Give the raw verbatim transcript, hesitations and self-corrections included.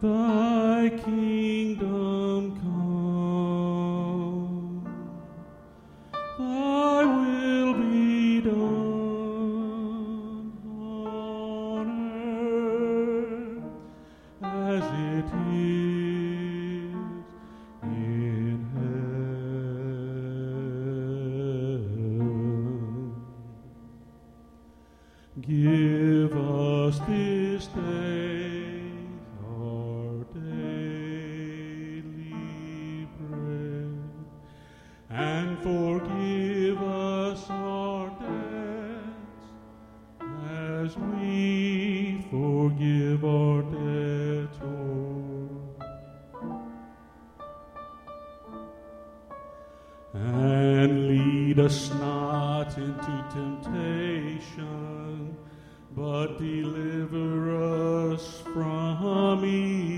Thy kingdom come, thy will be done on earth as it is in heaven. Give us this day our daily bread, and forgive us our debts as we forgive our debtors. And lead us not into temptation, but deliver us from evil.